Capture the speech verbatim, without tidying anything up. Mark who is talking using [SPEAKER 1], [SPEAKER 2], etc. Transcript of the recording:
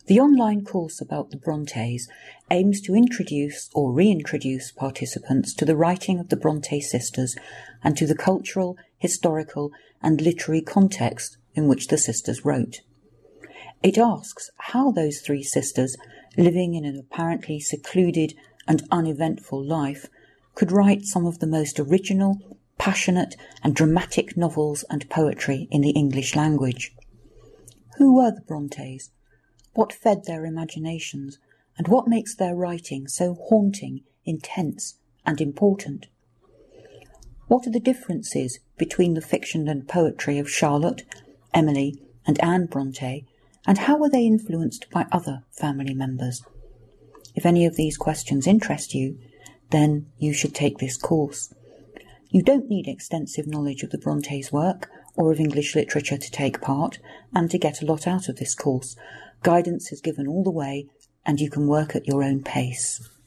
[SPEAKER 1] The online course about the Brontes aims to introduce or reintroduce participants to the writing of the Bronte sisters and to the cultural, historical and literary context in which the sisters wrote. It asks how those three sisters, living in an apparently secluded and uneventful life, could write some of the most original, passionate and dramatic novels and poetry in the English language. Who were the Brontes? What fed their imaginations, and what makes their writing so haunting, intense and important? What are the differences between the fiction and poetry of Charlotte, Emily and Anne Bronte, and how were they influenced by other family members? If any of these questions interest you, then you should take this course. You don't need extensive knowledge of the Brontes' work or of English literature to take part and to get a lot out of this course. Guidance is given all the way, and you can work at your own pace.